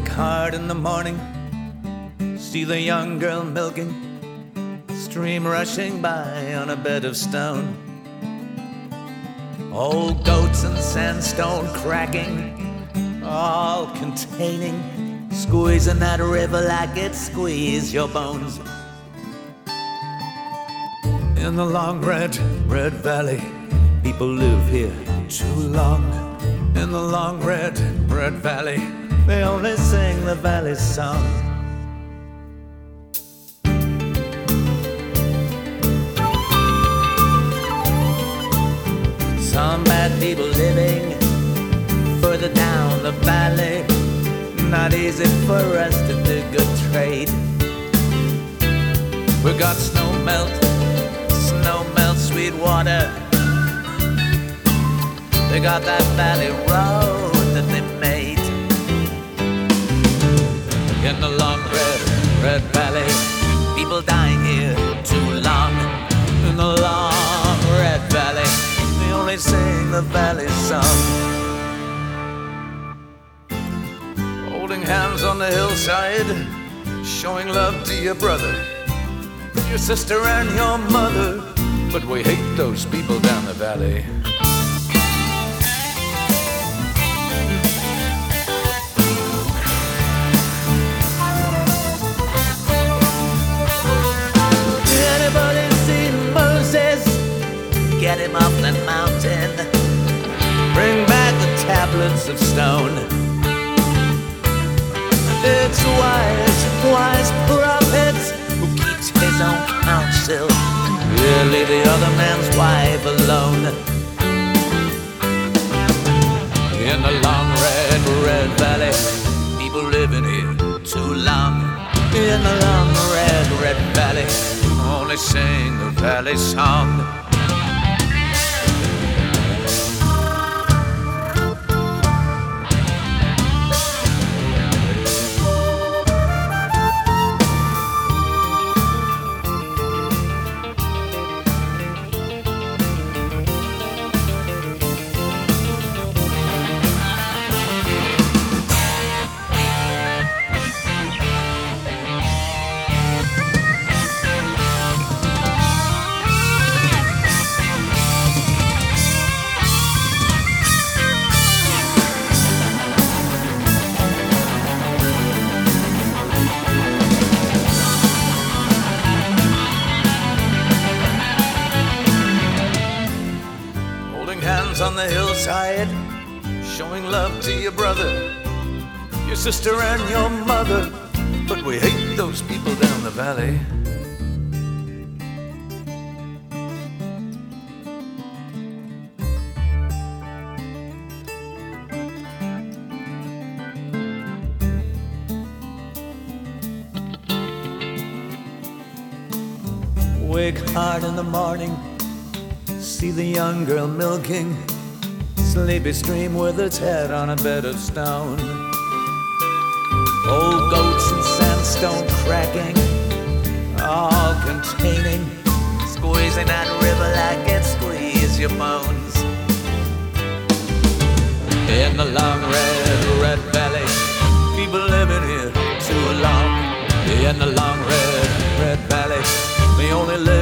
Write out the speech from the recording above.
Wake hard in the morning, see the young girl milking, stream rushing by on a bed of stone. Old goats and sandstone cracking, all containing, squeezing that river like it squeezed your bones. In the long red valley, people live here too long. In the long red valley, they only sing the valley song. Some bad people living further down the valley, not easy for us to do good trade. We got snow melt, sweet water. They got that valley road that they made. In the long red valley, people dying here too long. In the long red valley, they only sing the valley song. Holding hands on the hillside, showing love to your brother, your sister and your mother. But we hate those people down the valley. Anybody seen Moses? Get him off that mountain, bring back the tablets of stone. It's wise prophets who keeps his own counsel. Yeah, leave the other man's wife alone. In the long red valley, people living here too long. In the long red valley, only sing the valley song. On the hillside, showing love to your brother, your sister and your mother. But we hate those people down the valley. Wake hard in the morning, see the young girl milking, sleepy stream with its head on a bed of stone. Old goats and sandstone cracking, all containing, squeezing that river like it squeezed your bones. In the long red valley, people living here too long. In the long red valley, they only live